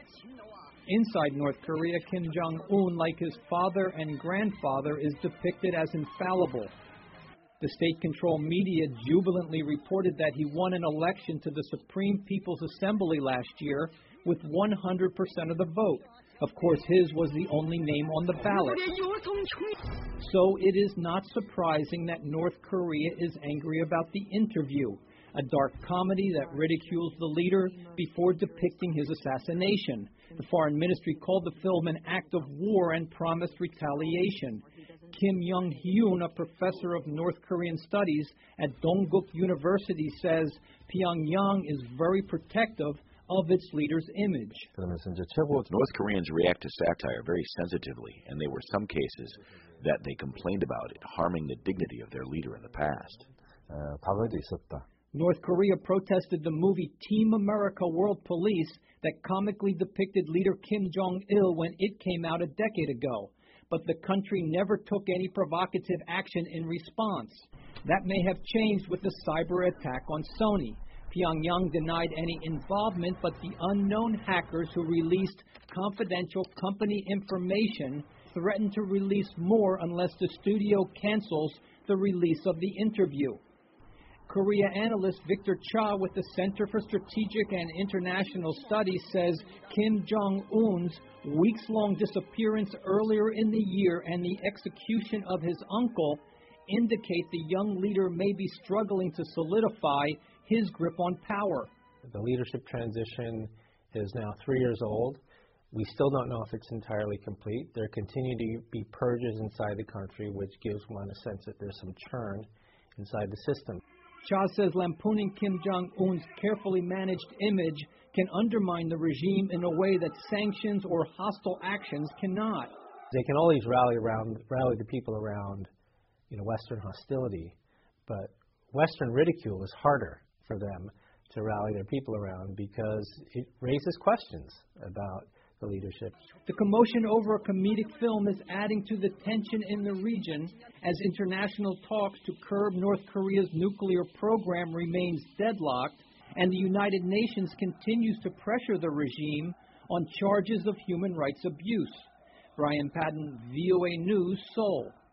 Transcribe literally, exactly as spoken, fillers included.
Inside North Korea, Kim Jong-un, like his father and grandfather, is depicted as infallible. The state-controlled media jubilantly reported that he won an election to the Supreme People's Assembly last year with one hundred percent of the vote. Of course, his was the only name on the ballot. So it is not surprising that North Korea is angry about the interview, a dark comedy that ridicules the leader before depicting his assassination. The foreign ministry called the film an act of war and promised retaliation. Kim Young-hyun, a professor of North Korean studies at Dongguk University, says Pyongyang is very protective of its leader's image. North Koreans react to satire very sensitively, and there were some cases that they complained about it harming the dignity of their leader in the past. North Korea protested the movie Team America World Police that comically depicted leader Kim Jong-il when it came out a decade ago. But the country never took any provocative action in response. That may have changed with the cyber attack on Sony. Pyongyang denied any involvement, but the unknown hackers who released confidential company information threatened to release more unless the studio cancels the release of the interview. Korea analyst Victor Cha with the Center for Strategic and International Studies says Kim Jong-un's weeks-long disappearance earlier in the year and the execution of his uncle indicate the young leader may be struggling to solidify his grip on power. The leadership transition is now three years old. We still don't know if it's entirely complete. There continue to be purges inside the country, which gives one a sense that there's some churn inside the system. Cha says lampooning Kim Jong-un's carefully managed image can undermine the regime in a way that sanctions or hostile actions cannot. They can always rally around, rally the people around, you know, Western hostility, but Western ridicule is harder for them to rally their people around because it raises questions about the leadership. The commotion over a comedic film is adding to the tension in the region as international talks to curb North Korea's nuclear program remains deadlocked, and the United Nations continues to pressure the regime on charges of human rights abuse. Brian Patton, V O A News, Seoul.